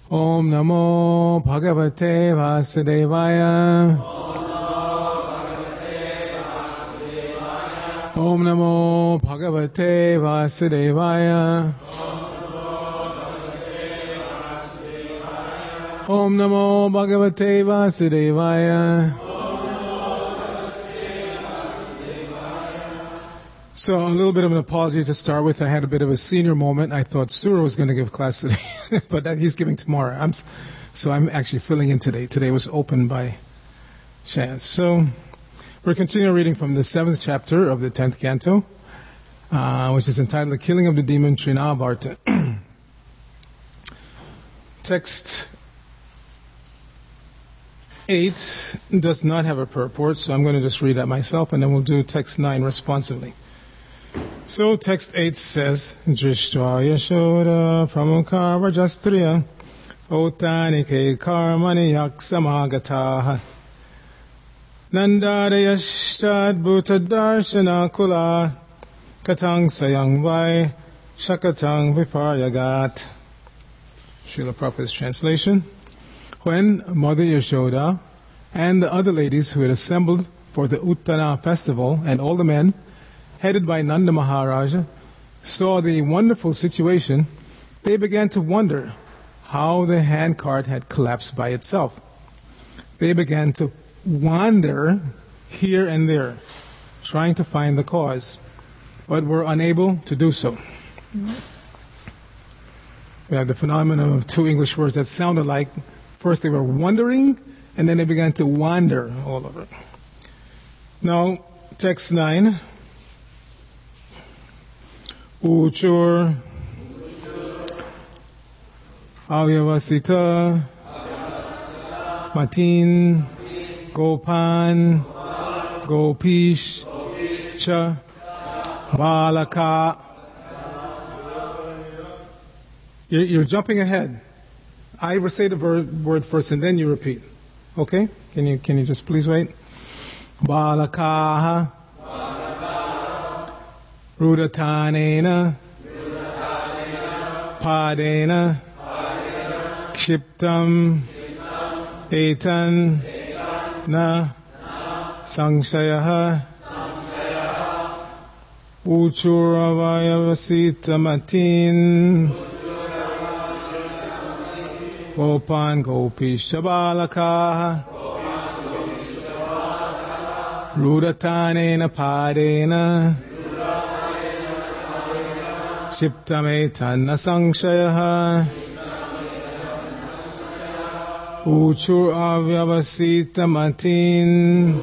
Om Namo Bhagavate Vasudevaya. Om Namo Bhagavate Vasudevaya. Om Namo Bhagavate Vasudevaya. So a little bit of an apology to start with. I had a bit of a senior moment. I thought Surah was going to give class today, but he's giving tomorrow. So I'm actually filling in today. Today was opened by chance. So we're continuing reading from the 7th chapter of the 10th canto, which is entitled The Killing of the Demon Trinavarta. Text 8 does not have a purport, so I'm going to just read that myself, and then we'll do text 9 responsively. So text 8 says, Drishtva Yashoda Pramukha Rajastriya Otanike Karmani Yaksamagataha Nandadayashtad Bhuta Darshana Kula Katang Sayang Vai Shakatang Viparyagat. Srila Prabhupada's translation. When Mother Yashoda and the other ladies who had assembled for the Uttana festival and all the men, headed by Nanda Maharaja, saw the wonderful situation, they began to wonder how the handcart had collapsed by itself. They began to wander here and there, trying to find the cause, but were unable to do so. We have the phenomenon of two English words that sounded like, first they were wondering, and then they began to wander all over. Now, text 9. Uchur Avyavasita Matin Gopan Gopish Cha Balaka. You're jumping ahead. I will say the word first and then you repeat. Okay? Can you just please wait? Balakaha Rudatanena Padena Kshiptam Etan Na Sangshayaha Uchuravayavasita Matin Gopan Gopishabalakaha Rudatanena Padena Shiptametanna Sangshayaha Uchur Avyavasita Matin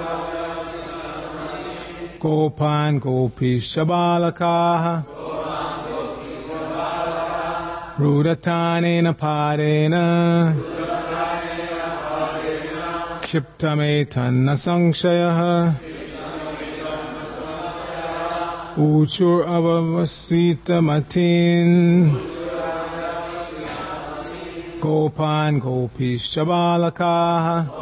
Gopan Gopishabalakaha Rudatanena Padena Kshiptametanna Sangshayaha Uchur Avavasita Matin Gopan Gopishabalakaha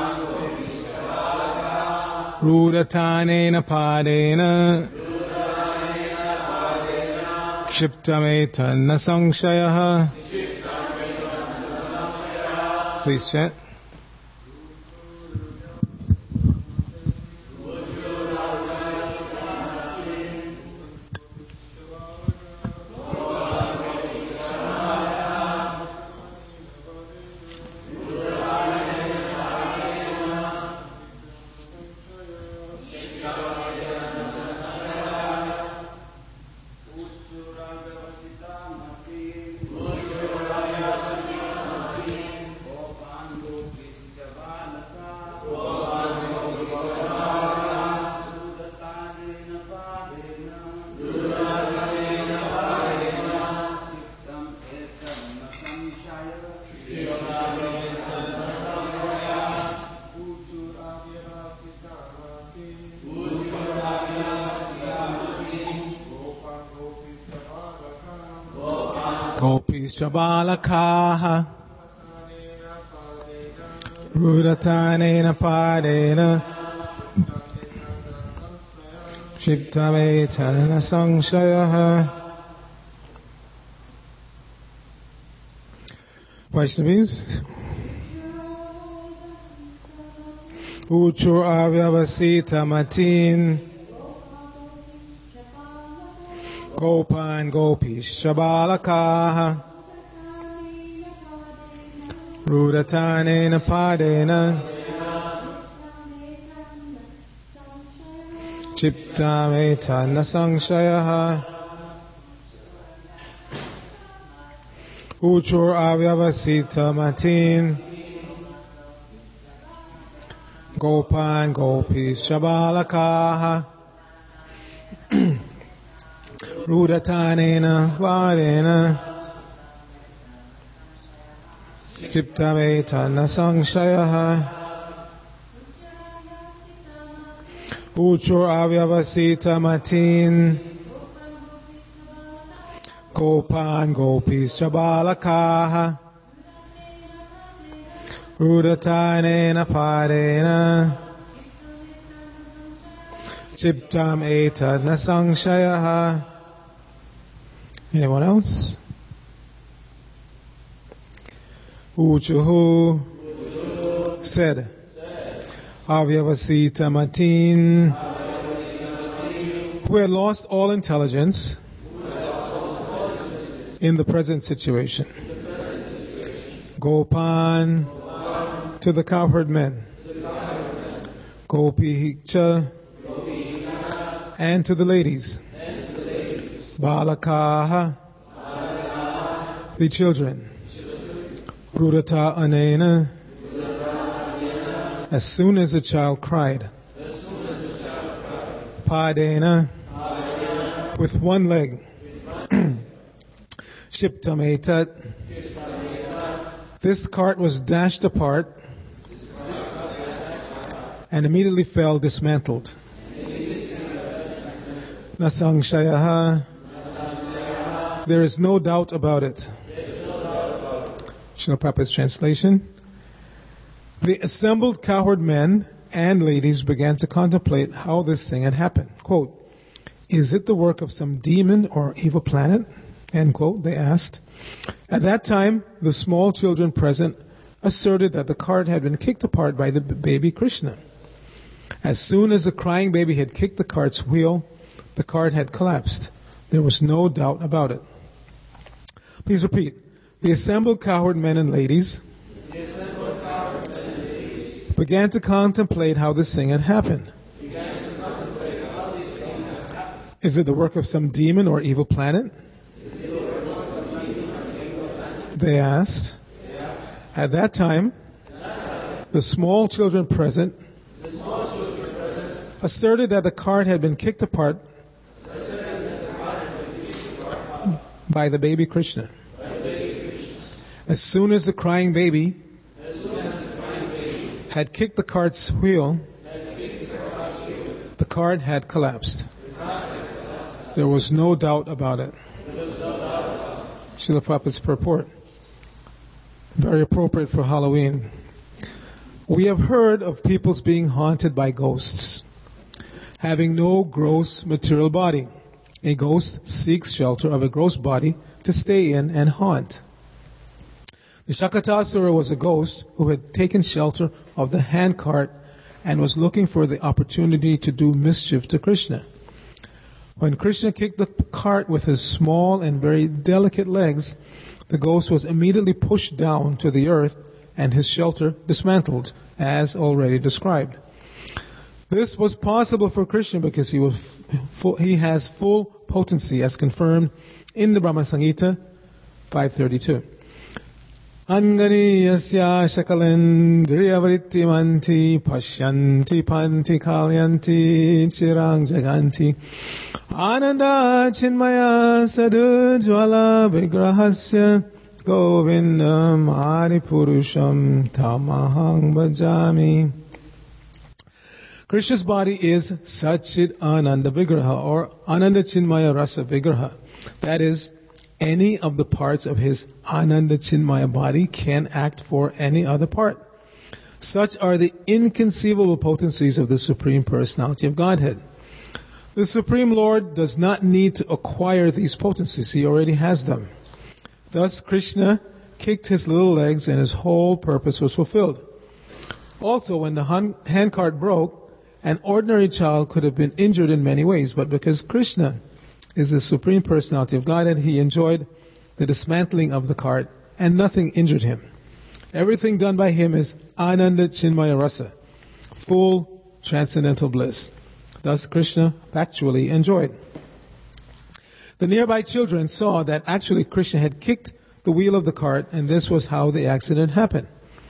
Rudatanena Padena Kshiptametanna Sangshayaha. Please chant. Gopishabalakaha Rudatanena Padena Shiptametanna Sangshayaha Vaishnavis. Uchur avyavasita matin Gopan gopish shabalakaha Rudatanena padena Chiptametana sangshayaha Uchur avyavasita matin Gopan gopis shabalakaha Rudatanena vadena Kiptavetana sangshayaha Uchur avyavasita matin Gopan gopis shabalakaha Rudatanena padena Chiptam etadna sangshayaha. Anyone else? Uchuhu said Avyavasita matin, who had lost all intelligence in the present situation. Gopan to the cowherd men, Gopihikcha and to the ladies, Balakaha the children, Rudata anena, as soon as the child cried, Padena with one leg, Shiptametat, this cart was dashed apart and immediately fell dismantled. Nasangshayaha, there is no doubt about it. Srila Prabhupada's translation. The assembled cowherd men and ladies began to contemplate how this thing had happened. Quote, is it the work of some demon or evil planet? End quote, they asked. At that time, the small children present asserted that the cart had been kicked apart by the baby Krishna. As soon as the crying baby had kicked the cart's wheel, the cart had collapsed. There was no doubt about it. Please repeat. The assembled cowherd men and ladies began to contemplate how this thing had happened. Is it the work of some demon or evil planet? They asked. At that time, the small children present asserted that the cart had been kicked apart by the baby Krishna. As soon as the crying baby had kicked the cart's wheel, the cart had collapsed. There was no doubt about it. Srila Prabhupada's purport. Very appropriate for Halloween. We have heard of peoples being haunted by ghosts, having no gross material body. A ghost seeks shelter of a gross body to stay in and haunt. The Shakatasura was a ghost who had taken shelter of the handcart and was looking for the opportunity to do mischief to Krishna. When Krishna kicked the cart with his small and very delicate legs, the ghost was immediately pushed down to the earth and his shelter dismantled, as already described. This was possible for Krishna because he has full potency, as confirmed in the Brahma Samhita 532. Anganiyasya shakalendriya manti pashyanti panti kalyanti chirang jaganti ananda chinmaya sadujvala vigrahasya govindam aripurusham tamahang bhajami. Krishna's body is Satchit Ananda Vigraha or Ananda Chinmaya Rasa Vigraha. That is, any of the parts of his Ananda Chinmaya body can act for any other part. Such are the inconceivable potencies of the Supreme Personality of Godhead. The Supreme Lord does not need to acquire these potencies. He already has them. Thus, Krishna kicked his little legs and his whole purpose was fulfilled. Also, when the handcart broke, an ordinary child could have been injured in many ways, but because Krishna is the Supreme Personality of Godhead, he enjoyed the dismantling of the cart and nothing injured him. Everything done by him is Ananda Chinmaya Rasa, full transcendental bliss. Thus Krishna factually enjoyed. The nearby children saw that actually Krishna had kicked the wheel of the cart, and this was how the accident happened.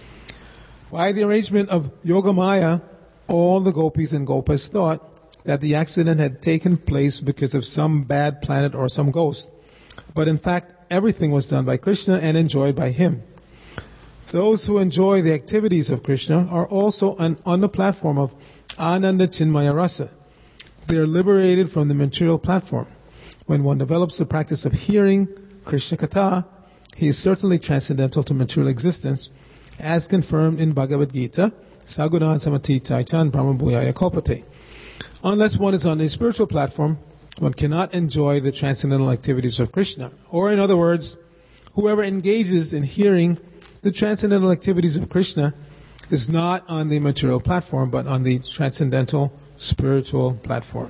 By the arrangement of Yogamaya, all the gopis and gopas thought that the accident had taken place because of some bad planet or some ghost. But in fact, everything was done by Krishna and enjoyed by him. Those who enjoy the activities of Krishna are also on the platform of Ananda Chinmaya Rasa. They are liberated from the material platform. When one develops the practice of hearing Krishna Katha, he is certainly transcendental to material existence, as confirmed in Bhagavad Gita, Sagunan Samatitaitan Brahma Bhuyaya Kalpate. Unless one is on a spiritual platform, one cannot enjoy the transcendental activities of Krishna. Or in other words, whoever engages in hearing the transcendental activities of Krishna is not on the material platform, but on the transcendental spiritual platform.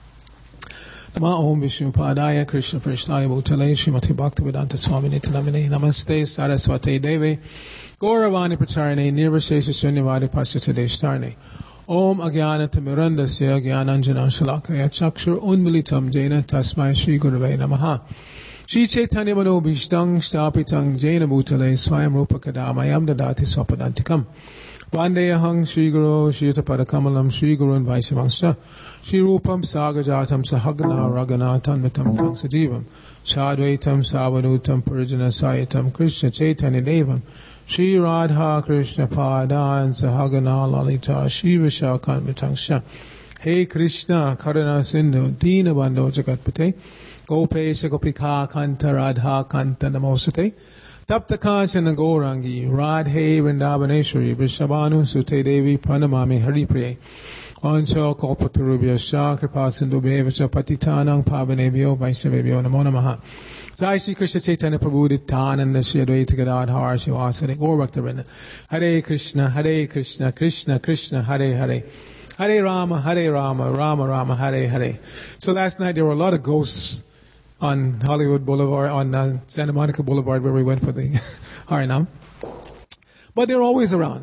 Nama Om Vishnu Padaya Krishna Prishnaya Bhutale Srimati Bhaktivedanta Swami Nitinamine Namaste Saraswate Deve Gauravani Pracharane Nirvashesha Shunyavadi Pasyata Deshtarne Om Agyana Tamirandasya Gyananjana Shalakaya Chakshur Unmilitam Jena Tasmai Shri Gurave Namaha Shri Chaitanya Mano Bishtang Shtapitang Jena Bhutale Swayam Rupa Kadamayam Dadati Swapadantikam Vandeyahang Shri Guru Shri Tapadakamalam Shri Guru and Vaishyavanscha Shri Rupam Sagajatam Sahagana Raganatam Vitam Tang Sajivam Sadvaitam Savanutam Purijana Sayatam Krishna Chaitanya Devam Shri Radha Krishna Padan Sahagana Lalita Shri Vishakan Vitangsha Hey Krishna Karuna Sindhu Dina Bandho Jagatpate Gopesha Gopika Kanta Radha Kanta Namosate Tapta Kanchana Gaurangi Radhe Vrindavaneshwari Vrishabhanu Sute Devi Pranamami Haripriye Ancho Kalpatarubhya Kripa Sindhu Bhevacha Patitanang Pavanebhyo Vaishnavebhyo Namo Namaha Jai Shri Krishna Chaitanya Prabhu Nityananda Shri Advaita Gadadhar Shivasari Gaur Bhaktavinda Hare Krishna Krishna Krishna Hare Hare Hare Rama Rama Rama Hare Hare. So last night there were a lot of ghosts on Hollywood Boulevard, on Santa Monica Boulevard where we went for the Harinam. But they're always around.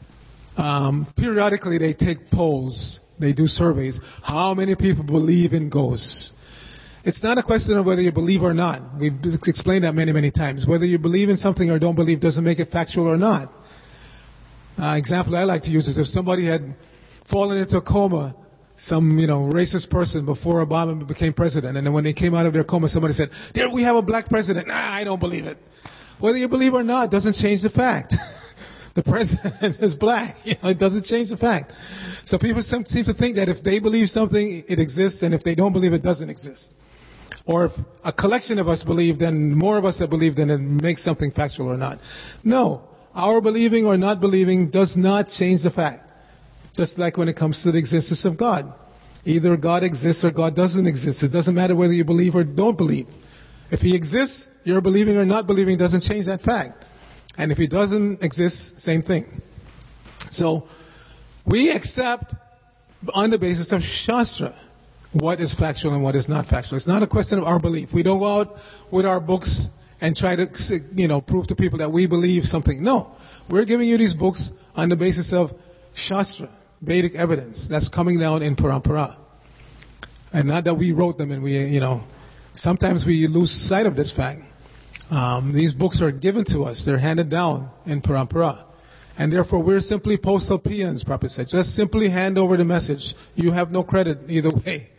Periodically they take polls, they do surveys. How many people believe in ghosts? It's not a question of whether you believe or not. We've explained that many, many times. Whether you believe in something or don't believe doesn't make it factual or not. Example I like to use is if somebody had fallen into a coma, some, racist person before Obama became president, and then when they came out of their coma, somebody said, "There, we have a black president." Nah, I don't believe it. Whether you believe or not doesn't change the fact. The president is black. It doesn't change the fact. So people seem to think that if they believe something, it exists, and if they don't believe it, doesn't exist. Or if a collection of us believe, then more of us that believe, then it makes something factual or not. No. Our believing or not believing does not change the fact. Just like when it comes to the existence of God. Either God exists or God doesn't exist. It doesn't matter whether you believe or don't believe. If He exists, your believing or not believing doesn't change that fact. And if He doesn't exist, same thing. So, we accept on the basis of Shastra what is factual and what is not factual. It's not a question of our belief. We don't go out with our books and try to, prove to people that we believe something. No. We're giving you these books on the basis of Shastra, Vedic evidence that's coming down in Parampara. And not that we wrote them and we, sometimes we lose sight of this fact. These books are given to us. They're handed down in Parampara. And therefore we're simply postal peons, Prabhupada said. Just simply hand over the message. You have no credit either way.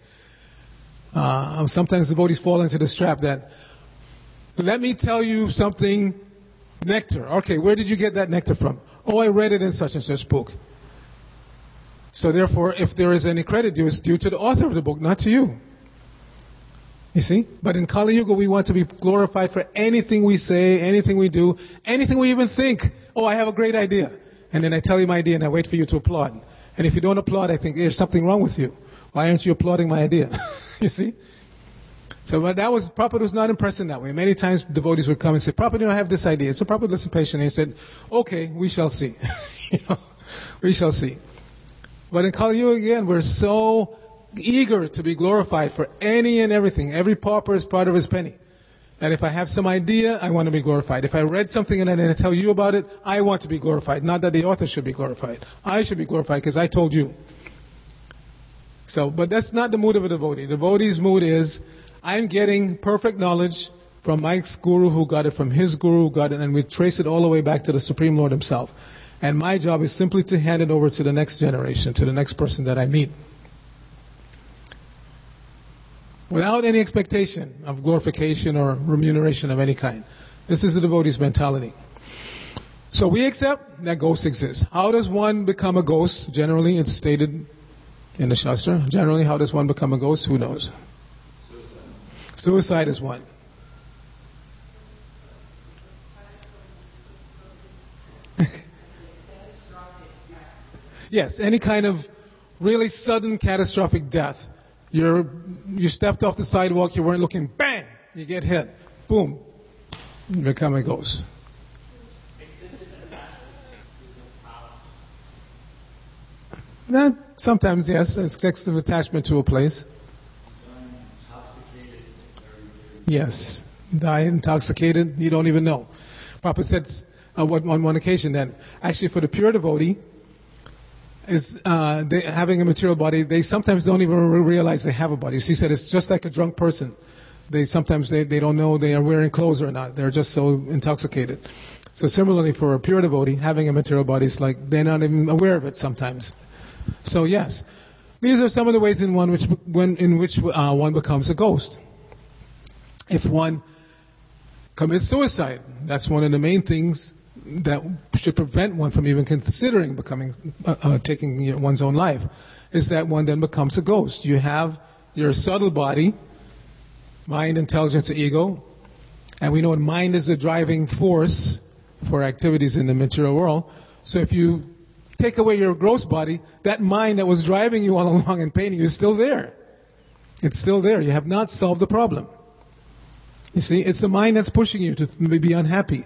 Sometimes devotees fall into this trap that, let me tell you something, nectar. Okay, where did you get that nectar from? Oh, I read it in such and such book. So therefore, if there is any credit due, it's due to the author of the book, not to you. You see? But in Kali Yuga, we want to be glorified for anything we say, anything we do, anything we even think. Oh, I have a great idea. And then I tell you my idea and I wait for you to applaud. And if you don't applaud, I think there's something wrong with you. Why aren't you applauding my idea? You see? So but that was, Prabhupada was not impressed in that way. Many times devotees would come and say, Prabhupada, I have this idea. So Prabhupada listened patiently and he said, okay, we shall see. We shall see. But in Kali Yuga again, we're so eager to be glorified for any and everything. Every pauper is part of his penny. And if I have some idea, I want to be glorified. If I read something and I tell you about it, I want to be glorified. Not that the author should be glorified. I should be glorified because I told you. So, but that's not the mood of a devotee. The devotee's mood is, I'm getting perfect knowledge from my guru who got it from his guru who got it, and we trace it all the way back to the Supreme Lord himself. And my job is simply to hand it over to the next generation, to the next person that I meet. Without any expectation of glorification or remuneration of any kind. This is the devotee's mentality. So we accept that ghosts exist. How does one become a ghost? Generally, it's stated in the Shastra. Generally, how does one become a ghost? Who knows? Suicide is one. Yes, any kind of really sudden catastrophic death. You stepped off the sidewalk, you weren't looking, bang! You get hit. Boom. You become a ghost. That, sometimes, yes, excessive attachment to a place. Yes. Die intoxicated, you don't even know. Prabhupada said on one occasion that actually for the pure devotee, is having a material body, they sometimes don't even realize they have a body. She said it's just like a drunk person. Sometimes they don't know they are wearing clothes or not. They're just so intoxicated. So similarly for a pure devotee, having a material body is like they're not even aware of it sometimes. So yes, these are some of the ways in which one becomes a ghost. If one commits suicide, that's one of the main things that should prevent one from even considering taking one's own life, is that one then becomes a ghost. You have your subtle body, mind, intelligence, ego, and we know mind is the driving force for activities in the material world. So if you take away your gross body, that mind that was driving you all along and paining you is still there. It's still there. You have not solved the problem. You see, it's the mind that's pushing you to be unhappy.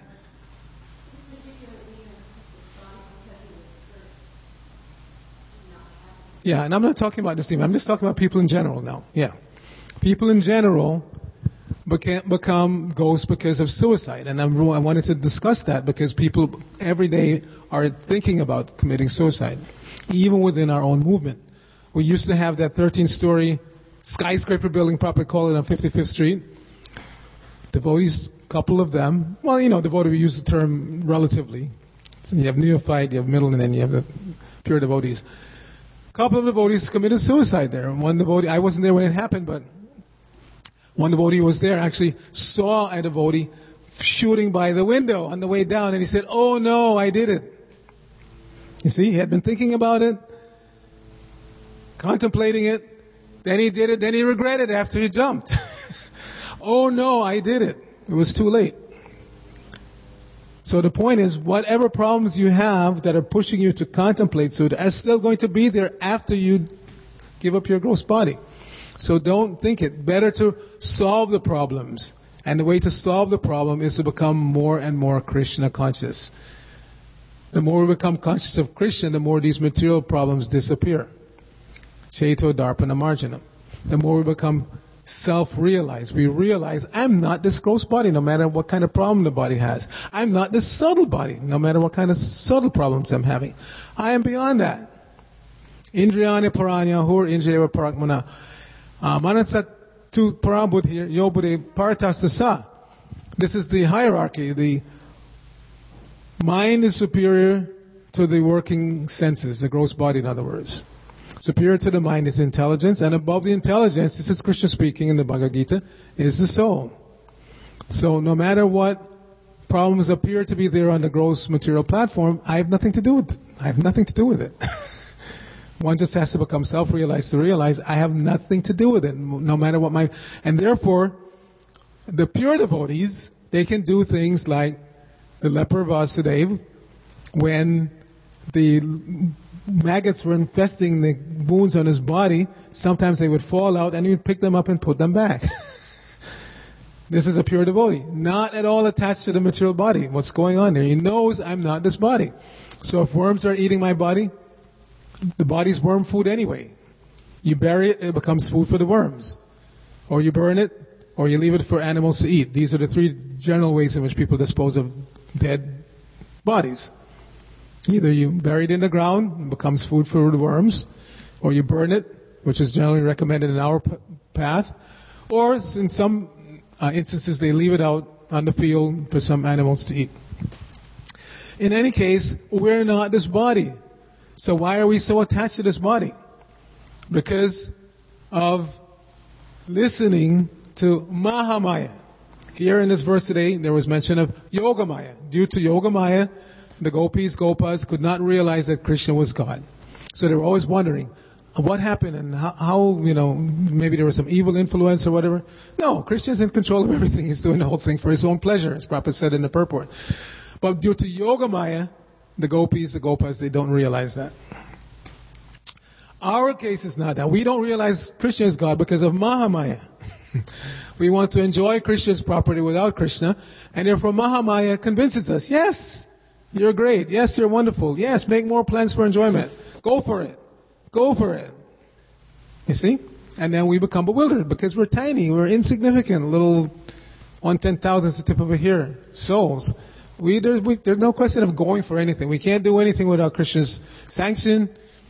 Yeah, and I'm not talking about this team. I'm just talking about people in general now. Yeah. People in general become ghosts because of suicide. And I wanted to discuss that because people every day are thinking about committing suicide, even within our own movement. We used to have that 13-story skyscraper building, properly called it, on 55th Street. Devotees, couple of them, devotee, we use the term relatively. So you have neophyte, you have middle, and then you have the pure devotees. A couple of devotees committed suicide there. One devotee, I wasn't there when it happened, but one devotee was there, actually saw a devotee shooting by the window on the way down, and he said, oh no, I did it. You see, he had been thinking about it, contemplating it, then he did it, then he regretted it after he jumped. Oh no, I did it. It was too late. So the point is, whatever problems you have that are pushing you to contemplate suicide are still going to be there after you give up your gross body. So don't think it. Better to solve the problems. And the way to solve the problem is to become more and more Krishna conscious. The more we become conscious of Krishna, the more these material problems disappear. Cheto Darpana Marjanam. The more we become self-realized. We realize, I'm not this gross body, no matter what kind of problem the body has. I'm not this subtle body, no matter what kind of subtle problems I'm having. I am beyond that. Indriyani paranya hur indriya parakmana. Manasat tu parambudhi yobudhe paratastasa. This is the hierarchy. The mind is superior to the working senses, the gross body in other words. Superior to the mind is intelligence, and above the intelligence, this is Krishna speaking in the Bhagavad Gita, is the soul. So no matter what problems appear to be there on the gross material platform, I have nothing to do with it. I have nothing to do with it. One just has to become self-realized to realize I have nothing to do with it, no matter what my... And therefore, the pure devotees, they can do things like the leper Vasudeva, when the maggots were infesting the wounds on his body, sometimes they would fall out and he would pick them up and put them back. This is a pure devotee, not at all attached to the material body. What's going on there? He knows I'm not this body. So if worms are eating my body, the body's worm food anyway. You bury it, it becomes food for the worms. Or you burn it, or you leave it for animals to eat. These are the three general ways in which people dispose of dead bodies. Either you bury it in the ground, it becomes food for the worms, or you burn it, which is generally recommended in our path, or in some instances they leave it out on the field for some animals to eat. In any case, we're not this body. So why are we so attached to this body? Because of listening to Mahamaya. Here in this verse today, there was mention of Yogamaya. Due to Yogamaya, the Gopas could not realize that Krishna was God. So they were always wondering, what happened and how, maybe there was some evil influence or whatever. No, Krishna is in control of everything. He's doing the whole thing for his own pleasure, as Prabhupada said in the purport. But due to Yogamaya, the Gopas, they don't realize that. Our case is not that. We don't realize Krishna is God because of Mahamaya. We want to enjoy Krishna's property without Krishna, and therefore Mahamaya convinces us, yes, you're great. Yes, you're wonderful. Yes, make more plans for enjoyment. Go for it. Go for it. You see? And then we become bewildered because we're tiny. We're insignificant. Little 1/10,000th the tip of a hair souls. There's no question of going for anything. We can't do anything without Krishna's sanction.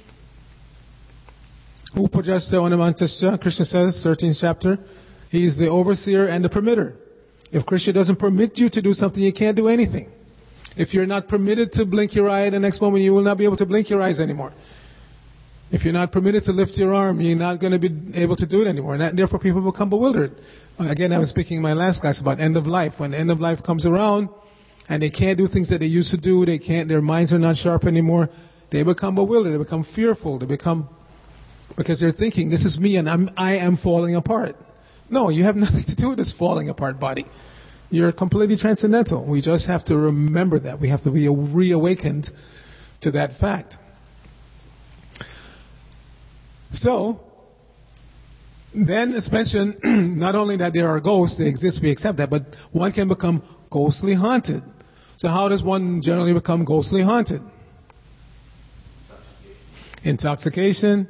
Upajasya Anamantasya, Krishna says, 13th chapter, he is the overseer and the permitter. If Krishna doesn't permit you to do something, you can't do anything. If you're not permitted to blink your eye, the next moment you will not be able to blink your eyes anymore. If you're not permitted to lift your arm, you're not going to be able to do it anymore. And therefore people become bewildered. Again, I was speaking in my last class about end of life. When the end of life comes around, and they can't do things that they used to do, their minds are not sharp anymore, they become bewildered, they become fearful, because they're thinking, this is me and I am falling apart. No, you have nothing to do with this falling apart body. You're completely transcendental. We just have to remember that. We have to be reawakened to that fact. So, then it's mentioned not only that there are ghosts, they exist, we accept that, but one can become ghostly haunted. So how does one generally become ghostly haunted? Intoxication.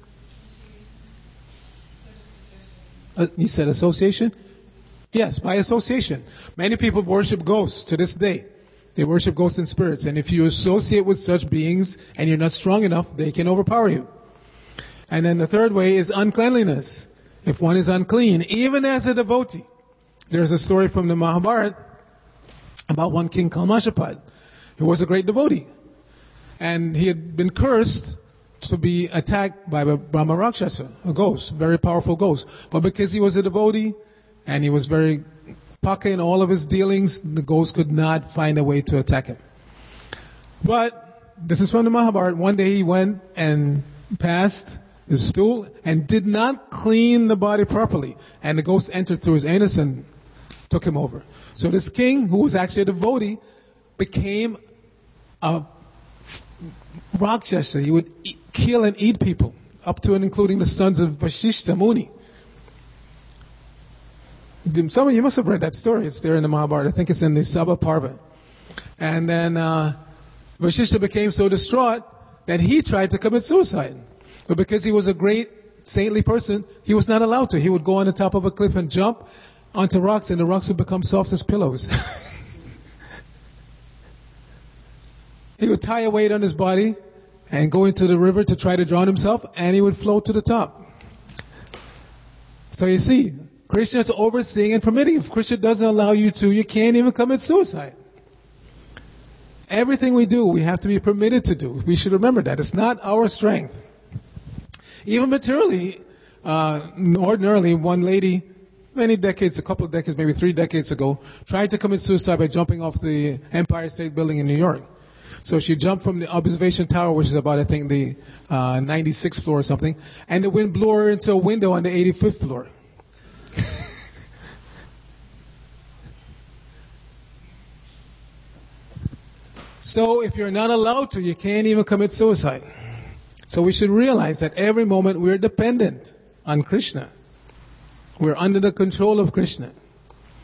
You said association? Yes, by association. Many people worship ghosts to this day. They worship ghosts and spirits. And if you associate with such beings and you're not strong enough, they can overpower you. And then the third way is uncleanliness. If one is unclean, even as a devotee. There's a story from the Mahabharata about one king Kalmashapad, who was a great devotee. And he had been cursed to be attacked by a Brahma Rakshasa, a ghost, very powerful ghost. But because he was a devotee, and he was very paka in all of his dealings, the ghost could not find a way to attack him. But, this is from the Mahabharata, one day he went and passed his stool and did not clean the body properly. And the ghost entered through his anus and took him over. So this king, who was actually a devotee, became a Rakshasa. He would kill and eat people, up to and including the sons of Vasishtha Muni. Some of you must have read that story. It's there in the Mahabharata. I think it's in the Sabha Parva. And then Vasishtha became so distraught that he tried to commit suicide. But because he was a great saintly person, he was not allowed to. He would go on the top of a cliff and jump onto rocks, and the rocks would become soft as pillows. He would tie a weight on his body and go into the river to try to drown himself, and he would float to the top. So you see, Krishna is overseeing and permitting. If Krishna doesn't allow you to, you can't even commit suicide. Everything we do, we have to be permitted to do. We should remember that. It's not our strength. Even materially, ordinarily, one lady, a couple of decades, maybe 3 decades ago, tried to commit suicide by jumping off the Empire State Building in New York. So she jumped from the observation tower, which is about, I think, the 96th floor or something, and the wind blew her into a window on the 85th floor. So if you're not allowed to, you can't even commit suicide. So we should realize that every moment we're dependent on Krishna. We're under the control of Krishna.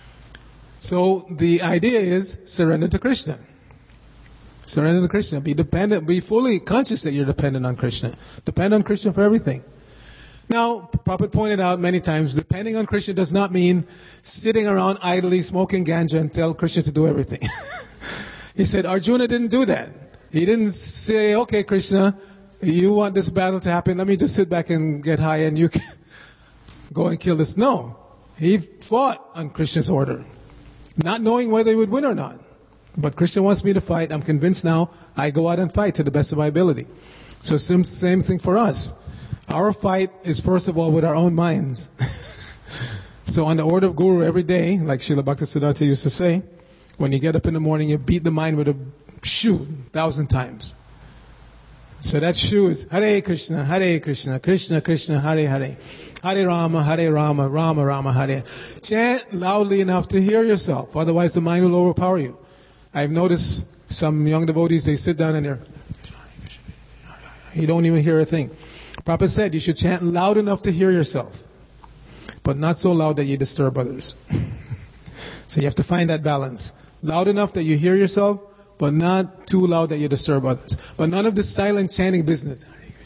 So the idea is surrender to Krishna. Surrender to Krishna. Be dependent. Be fully conscious that you're dependent on Krishna. Depend on Krishna for everything. Now, Prabhupada pointed out many times, depending on Krishna does not mean sitting around idly smoking ganja and tell Krishna to do everything. He said Arjuna didn't do that. He didn't say, okay, Krishna, you want this battle to happen, let me just sit back and get high and you can go and kill this. No. He fought on Krishna's order, not knowing whether he would win or not. But Krishna wants me to fight. I'm convinced now. I go out and fight to the best of my ability. So same thing for us. Our fight is first of all with our own minds. So on the order of Guru every day, like Srila Bhaktisiddhanta used to say, when you get up in the morning, you beat the mind with a shoe 1,000 times. So that shoe is Hare Krishna, Krishna Krishna, Hare Hare. Hare Rama, Rama Rama, Hare. Chant loudly enough to hear yourself. Otherwise the mind will overpower you. I've noticed some young devotees, they sit down and they're, you don't even hear a thing. Prabhupada said you should chant loud enough to hear yourself, but not so loud that you disturb others. So you have to find that balance. Loud enough that you hear yourself, but not too loud that you disturb others. But none of this silent chanting business.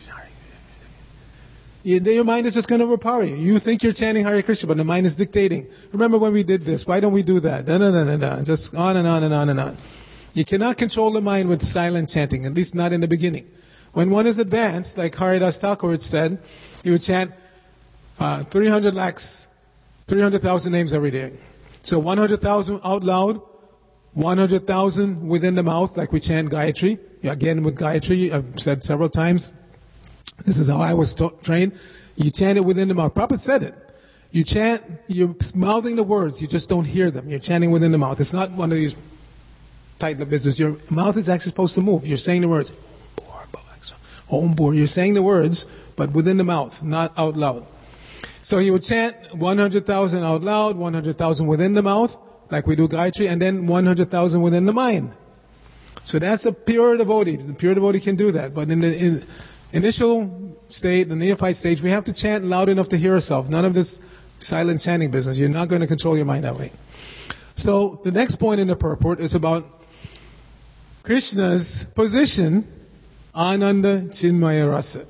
Your mind is just going to overpower you. You think you're chanting Hare Krishna, but the mind is dictating. Remember when we did this? Why don't we do that? Just on and on and on and on. You cannot control the mind with silent chanting, at least not in the beginning. When one is advanced, like Haridas Thakur said, he would chant 300,000 names every day. So 100,000 out loud, 100,000 within the mouth, like we chant Gayatri. Again with Gayatri, I've said several times, this is how I was trained. You chant it within the mouth. Prabhupada said it. You chant, you're mouthing the words, you just don't hear them. You're chanting within the mouth. It's not one of these tight business. Your mouth is actually supposed to move. You're saying the words. Om Bhur. You're saying the words, but within the mouth, not out loud. So you would chant 100,000 out loud, 100,000 within the mouth, like we do Gayatri, and then 100,000 within the mind. So that's a pure devotee. The pure devotee can do that. But in the initial state, the neophyte stage, we have to chant loud enough to hear ourselves. None of this silent chanting business. You're not going to control your mind that way. So the next point in the purport is about Krishna's position, Ananda Chinmaya Rasa.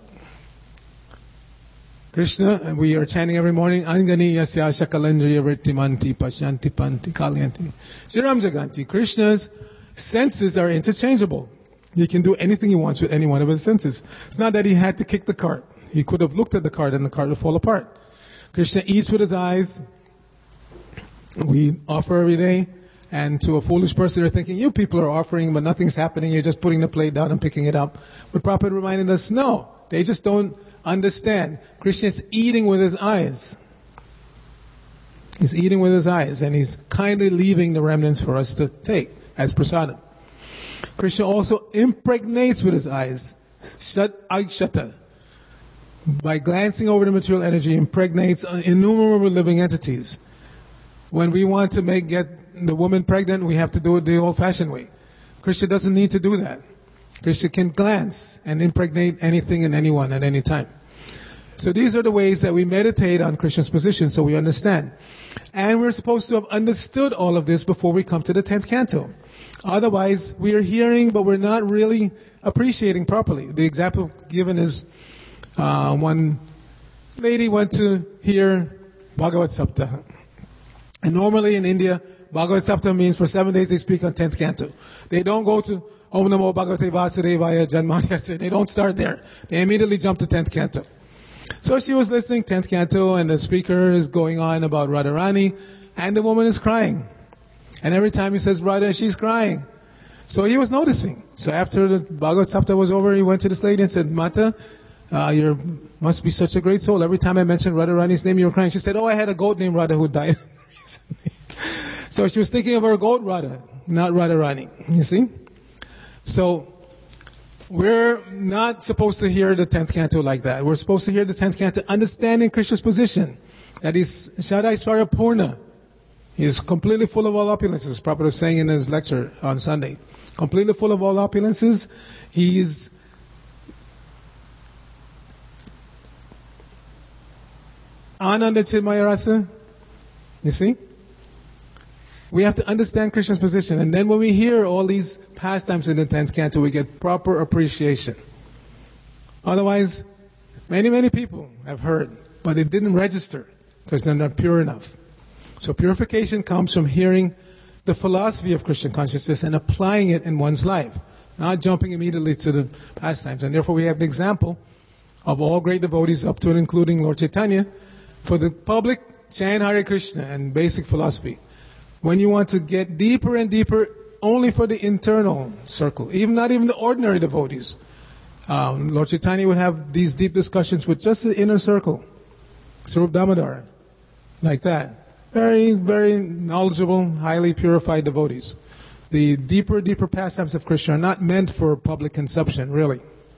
Krishna, and we are chanting every morning, Angani Yasya Shakalendriya Vrittimanti Pashanti Panti Kalyanti Shiram Jaganti. Krishna's senses are interchangeable. He can do anything he wants with any one of his senses. It's not that he had to kick the cart. He could have looked at the cart and the cart would fall apart. Krishna eats with his eyes. We offer every day. And to a foolish person, they're thinking, you people are offering, but nothing's happening. You're just putting the plate down and picking it up. But Prabhupada reminded us, no, they just don't understand. Krishna is eating with his eyes. He's eating with his eyes, and he's kindly leaving the remnants for us to take as prasadam. Krishna also impregnates with his eyes. Shat aikshata. By glancing over the material energy, impregnates innumerable living entities. When we want to get the woman pregnant, we have to do it the old-fashioned way. Krishna doesn't need to do that. Krishna can glance and impregnate anything and anyone at any time. So these are the ways that we meditate on Krishna's position so we understand. And we're supposed to have understood all of this before we come to the 10th canto. Otherwise, we are hearing, but we're not really appreciating properly. The example given is one lady went to hear Bhagavad Saptaha. And normally in India, Bhagavad Saptaha means for 7 days they speak on 10th canto. They don't go to Om Namo Bhagavate Vasudevaya Janmanyasya. They don't start there. They immediately jump to 10th canto. So she was listening 10th canto, and the speaker is going on about Radharani, and the woman is crying. And every time he says Radha, she's crying. So he was noticing. So after the Bhagavad Saptaha was over, he went to this lady and said, Mata, you must be such a great soul. Every time I mentioned Radharani's name, you were crying. She said, oh, I had a goat named Radha who died recently. So she was thinking of her goat Radha, not Radharani. You see? So we're not supposed to hear the 10th canto like that. We're supposed to hear the 10th canto understanding Krishna's position. That is Shadaisvara Purna. He is completely full of all opulences. Prabhupada was saying in his lecture on Sunday. Completely full of all opulences. He is Ananda Chinmaya Rasa. You see? We have to understand Krishna's position. And then when we hear all these pastimes in the 10th canto, we get proper appreciation. Otherwise, many people have heard, but it didn't register because they're not pure enough. So purification comes from hearing the philosophy of Christian consciousness and applying it in one's life, not jumping immediately to the pastimes. And therefore we have the example of all great devotees up to and including Lord Chaitanya for the public chant Hare Krishna and basic philosophy. When you want to get deeper and deeper, only for the internal circle, not even the ordinary devotees. Lord Chaitanya would have these deep discussions with just the inner circle. Swarup Damodar, like that. Very, very knowledgeable, highly purified devotees. The deeper pastimes of Krishna are not meant for public consumption, really.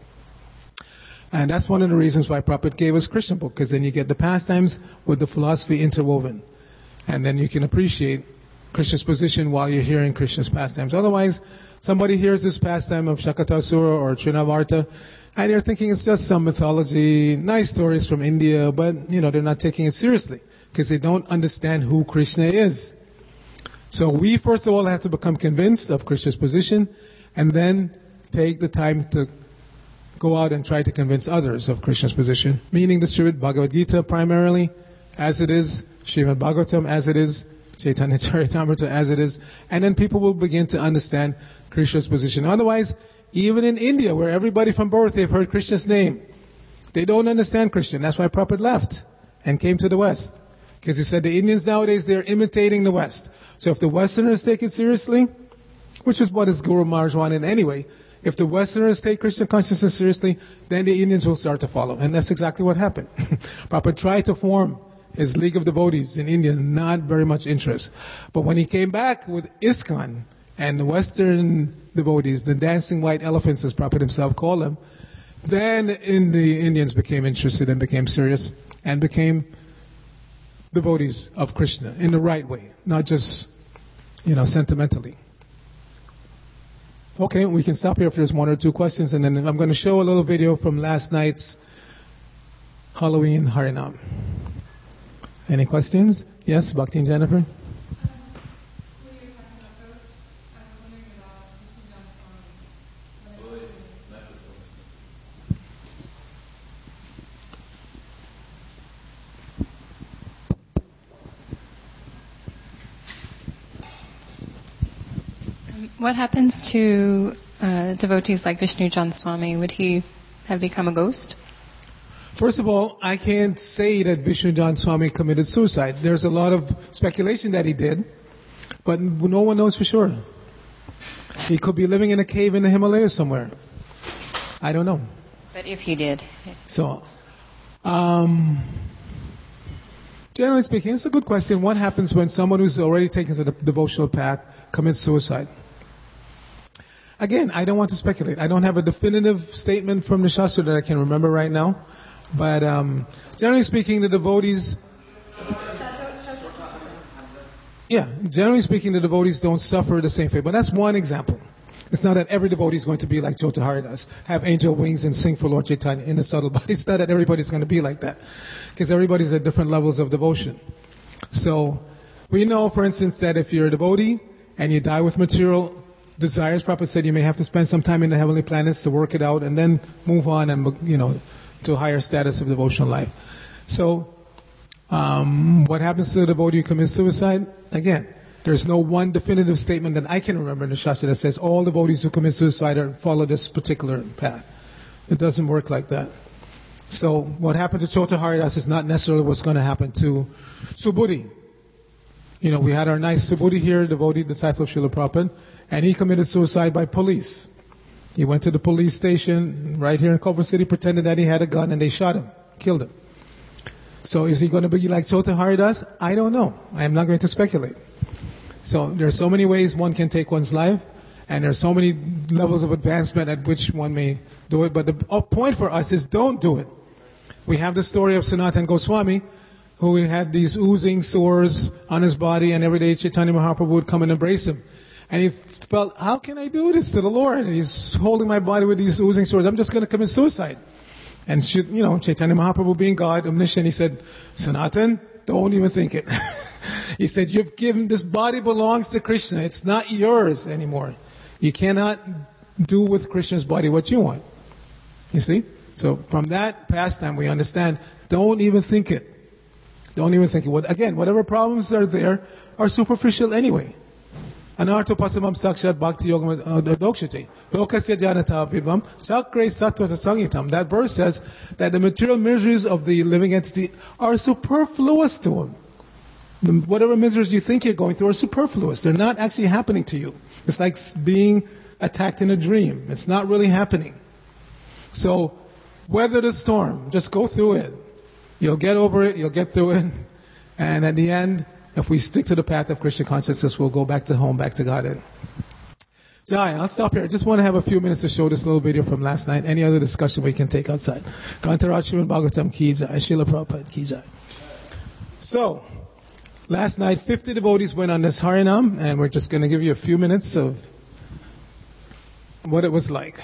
And that's one of the reasons why Prabhupada gave us Krishna book, because then you get the pastimes with the philosophy interwoven. And then you can appreciate Krishna's position while you're hearing Krishna's pastimes. Otherwise, somebody hears this pastime of Shakatasura or Trinavarta, and they're thinking it's just some mythology, nice stories from India, but, they're not taking it seriously, because they don't understand who Krishna is. So we, first of all, have to become convinced of Krishna's position, and then take the time to go out and try to convince others of Krishna's position, meaning distribute Bhagavad Gita primarily, as it is, Srimad Bhagavatam as it is, Chaitanya Charitamrita as it is, and then people will begin to understand Krishna's position. Otherwise, even in India, where everybody from birth, they've heard Krishna's name, they don't understand Krishna. That's why Prabhupada left and came to the West. Because he said the Indians nowadays, they're imitating the West. So if the Westerners take it seriously, which is what his Guru Maharaj wanted anyway, if the Westerners take Krishna consciousness seriously, then the Indians will start to follow. And that's exactly what happened. Prabhupada tried to form his League of Devotees in India, not very much interest. But when he came back with ISKCON and the Western devotees, the dancing white elephants, as Prabhupada himself called them, then the Indians became interested and became serious and became devotees of Krishna in the right way, not just, sentimentally. Okay, we can stop here if there's one or two questions, and then I'm going to show a little video from last night's Halloween Harinam. Any questions? Yes, Bhakti and Jennifer? What happens to devotees like Vishnu Jan Swami? Would he have become a ghost? First of all, I can't say that Vishnu Jan Swami committed suicide. There's a lot of speculation that he did, but no one knows for sure. He could be living in a cave in the Himalayas somewhere. I don't know. But if he did. So, generally speaking, it's a good question. What happens when someone who's already taken to the devotional path commits suicide? Again, I don't want to speculate. I don't have a definitive statement from the Shastra that I can remember right now. But generally speaking, the devotees... generally speaking, the devotees don't suffer the same fate. But that's one example. It's not that every devotee is going to be like Jyoti Haridas, have angel wings and sing for Lord Chaitanya in a subtle body. It's not that everybody's going to be like that. Because everybody's at different levels of devotion. So, we know, for instance, that if you're a devotee and you die with material desires, Prabhupada said you may have to spend some time in the heavenly planets to work it out and then move on and, to a higher status of devotional life. So, what happens to the devotee who commits suicide? Again, there's no one definitive statement that I can remember in the Shastra that says all devotees who commit suicide follow this particular path. It doesn't work like that. So, what happened to Jyoti Haridas is not necessarily what's going to happen to Subhuti. We had our nice Subhuti here, devotee, disciple of Srila Prabhupada, and he committed suicide by police. He went to the police station right here in Culver City, pretended that he had a gun, and they shot him, killed him. So is he going to be like Jyoti Haridas? I don't know. I am not going to speculate. So there are so many ways one can take one's life, and there are so many levels of advancement at which one may do it. But the point for us is don't do it. We have the story of Sanatana Goswami, who had these oozing sores on his body, and every day Chaitanya Mahaprabhu would come and embrace him. And he felt, how can I do this to the Lord? And he's holding my body with these oozing sores. I'm just going to commit suicide. And Chaitanya Mahaprabhu being God, omniscient, he said, Sanatan, don't even think it. He said, you've given, this body belongs to Krishna. It's not yours anymore. You cannot do with Krishna's body what you want. You see? So from that pastime we understand, don't even think it. Don't even think it. Again, whatever problems are there are superficial anyway. Anartho pasamam sakshat bhakti yogam dokshati. Lokasya janata vidvam chakre sattva sangitam. That verse says that the material miseries of the living entity are superfluous to him. Whatever miseries you think you're going through are superfluous. They're not actually happening to you. It's like being attacked in a dream. It's not really happening. So, weather the storm. Just go through it. You'll get over it. You'll get through it. And at the end, if we stick to the path of Krishna consciousness, we'll go back to home, back to Godhead. So, I'll stop here. I just want to have a few minutes to show this little video from last night. Any other discussion we can take outside. Kantaraj Srimad Bhagavatam Ki Jai. Srila Prabhupada Ki Jai. So, last night, 50 devotees went on this Harinam, and we're just going to give you a few minutes of what it was like.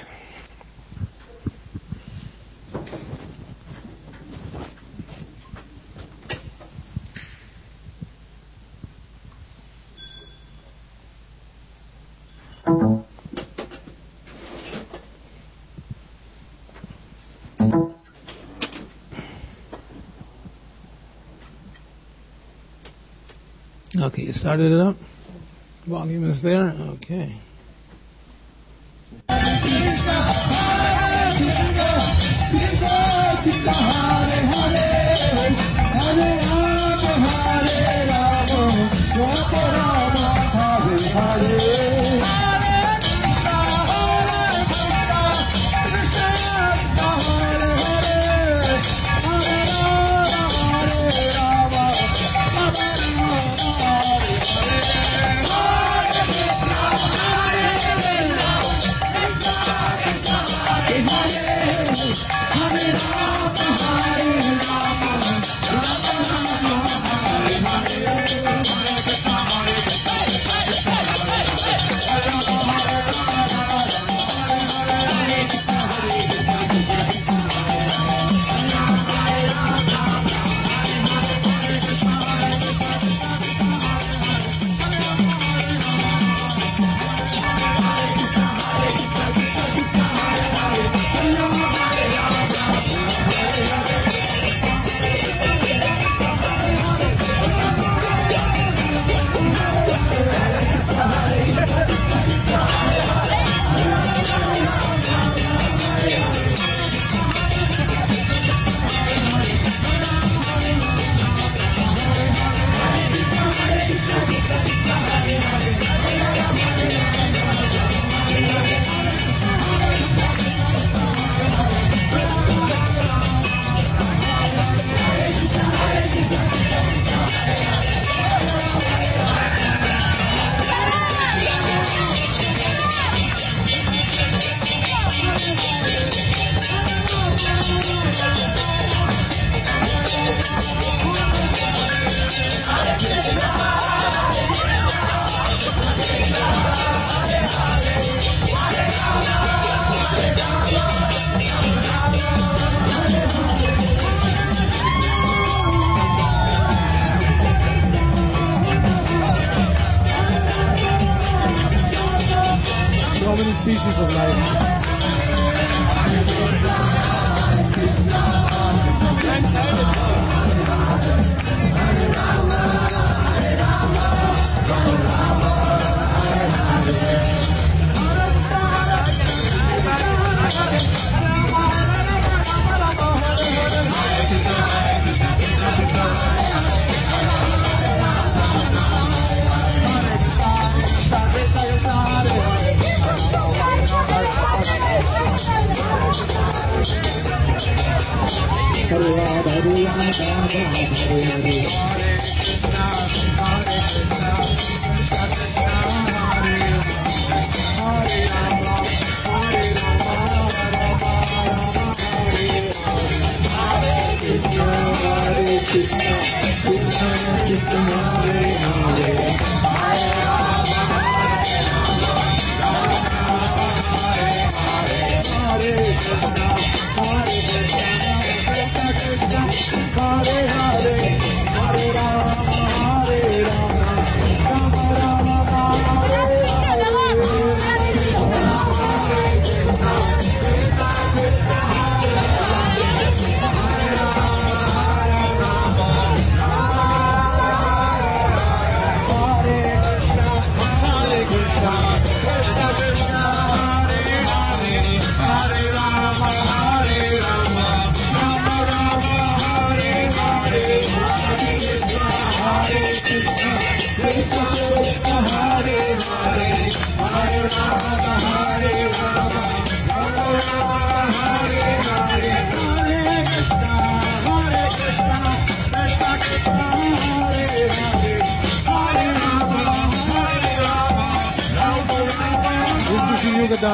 Okay, you started it up? Volume is there? Okay.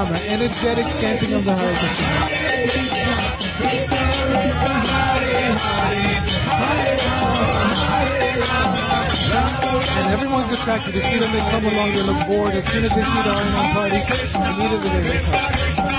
Rama, energetic chanting of the Hare Krishna. And everyone's attracted. You see them, they come along, they look bored. As soon as they see the Harinam party, immediately they come.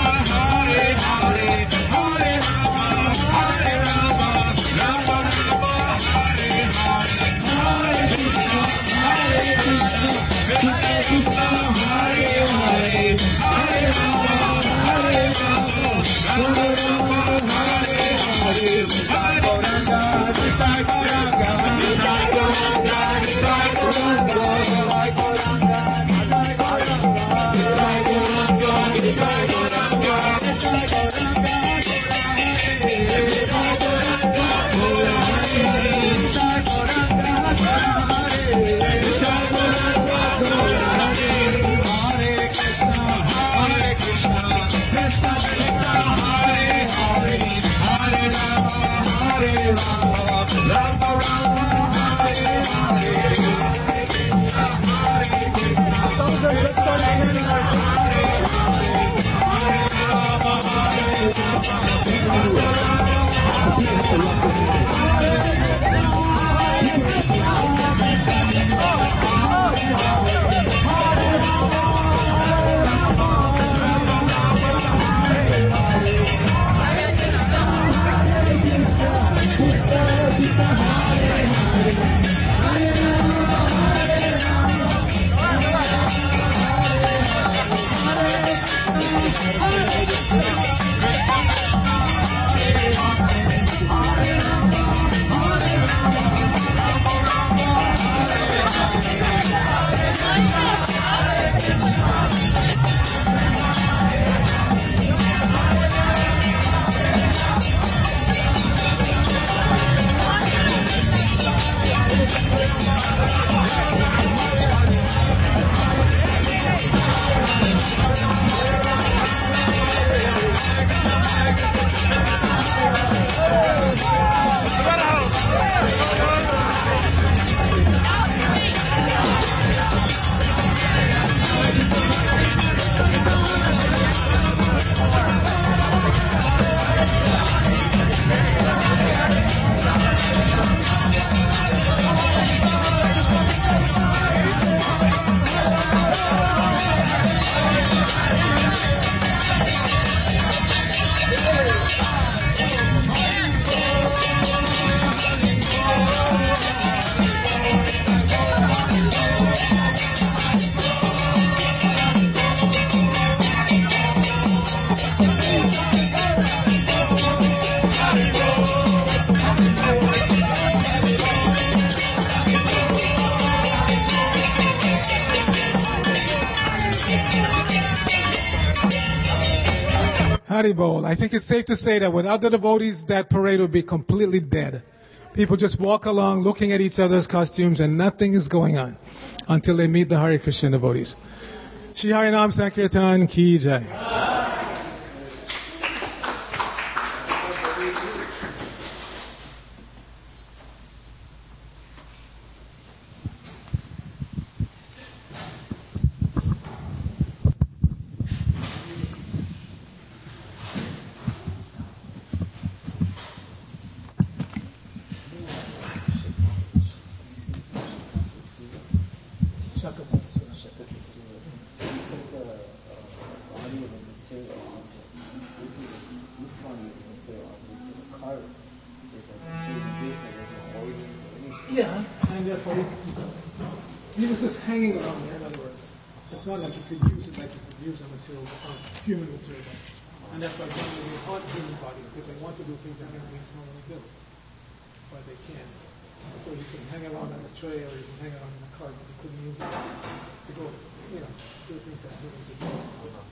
Haribol. I think it's safe to say that without the devotees, that parade would be completely dead. People just walk along looking at each other's costumes and nothing is going on until they meet the Hare Krishna devotees. Shri Harinam Sankirtan Ki Jai. Yeah, and therefore he was just hanging around there, in other words. It's not like you could use it like you could use a material, human material. And that's why generally they haunt human bodies, because they want to do things that human beings normally do. But they can't. So you can hang around on a tray or you can hang around in a cart, but you couldn't use it to go, do things that humans would do.